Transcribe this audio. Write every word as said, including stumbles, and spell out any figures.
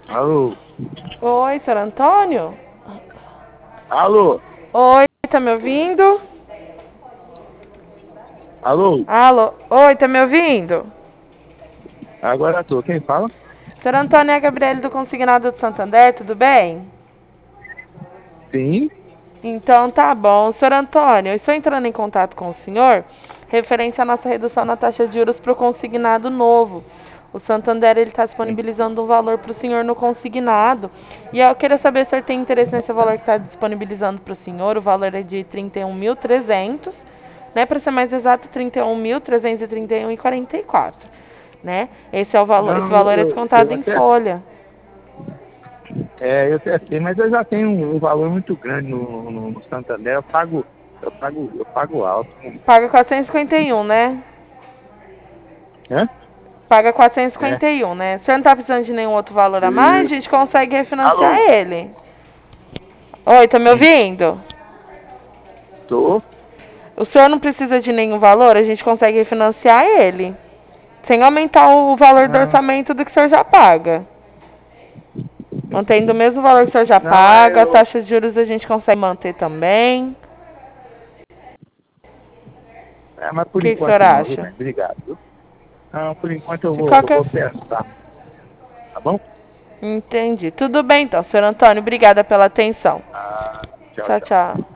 Alô? Oi, senhor Antônio? Alô? Oi, tá me ouvindo? Alô? Alô? Oi, tá me ouvindo? Agora tô. Quem fala? Senhor Antônio é a Gabriele do Consignado do Santander, tudo bem? Sim. Então tá bom. Senhor Antônio, eu estou entrando em contato com o senhor referente à nossa redução na taxa de juros para o consignado novo. O Santander está Sim. disponibilizando um valor para o senhor no consignado. E eu queria saber se o senhor tem interesse nesse valor que está disponibilizando para o senhor. O valor é de trinta e um mil e trezentos, né? Para ser mais exato, trinta e um mil trezentos e trinta e um reais e quarenta e quatro, né? Esse é o valor, esse Não, eu, valor é eu, eu descontado em até, folha. é, eu até sei, mas eu já tenho um, um valor muito grande no, no, no Santander. Eu pago, eu pago, eu pago alto. Paga quatrocentos e cinquenta e um, né? Hã? Paga quatrocentos e É. cinquenta e um, né? Se você não tá precisando de nenhum outro valor a mais, E, a gente consegue refinanciar alô? ele. Oi, tá me Sim. ouvindo? Tô. O senhor não precisa de nenhum valor, a gente consegue refinanciar ele. Sem aumentar o valor do Não, orçamento do que o senhor já paga. Mantendo o mesmo valor que o senhor já não, é paga, a eu. taxa de juros a gente consegue manter também. É, mas O por que, que o senhor enquanto não, viu, bem? acha? Obrigado, viu? Não, por enquanto eu De vou, eu qualquer. vou pensar. Tá bom? Entendi. Tudo bem então, senhor Antônio. Obrigada pela atenção. Ah, tchau, Tchau, tchau. tchau.